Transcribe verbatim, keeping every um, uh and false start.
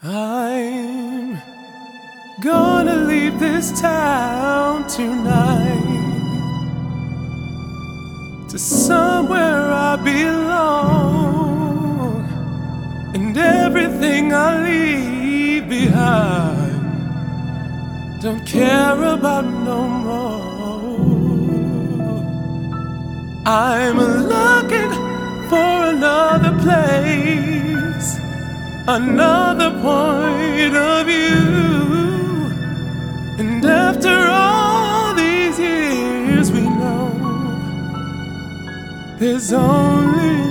I'm gonna leave this town tonight to somewhere I belong, and everything I leave behind don't care about no more. I'm looking for another place, another point of view, and after all these years we know there's only